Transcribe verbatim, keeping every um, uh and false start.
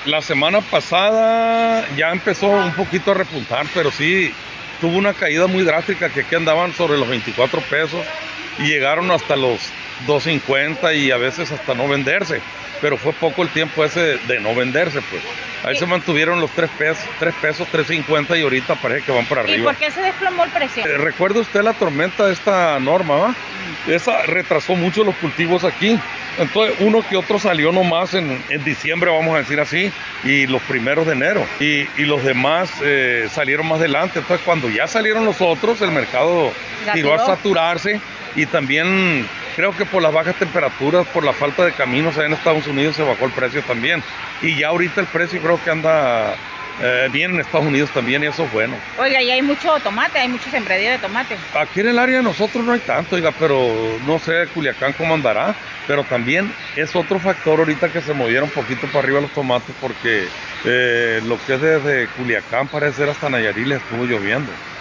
La semana pasada ya empezó un poquito a repuntar, pero sí tuvo una caída muy drástica, que aquí andaban sobre los veinticuatro pesos y llegaron hasta los dos cincuenta y a veces hasta no venderse, pero fue poco el tiempo ese de no venderse, pues. Ahí se mantuvieron los tres pesos, tres pesos, tres cincuenta y ahorita parece que van para ¿Y arriba. por qué se desplomó el precio? Eh, ¿Recuerda usted la tormenta de esta Norma, va? Esa retrasó mucho los cultivos aquí. Entonces uno que otro salió nomás en, en diciembre, vamos a decir así, y los primeros de enero. Y, y los demás eh, salieron más adelante. Entonces cuando ya salieron los otros, el mercado tiró a saturarse. Y también creo que por las bajas temperaturas, por la falta de caminos allá en Estados Unidos se bajó el precio también. Y ya ahorita el precio creo que anda eh, bien en Estados Unidos también, y eso es bueno. Oiga, y hay mucho tomate, hay mucho sembradío de tomate. Aquí en el área de nosotros no hay tanto, oiga, pero no sé Culiacán cómo andará. Pero también es otro factor ahorita que se movieron un poquito para arriba los tomates, porque eh, lo que es desde Culiacán parece ser hasta Nayarit les estuvo lloviendo.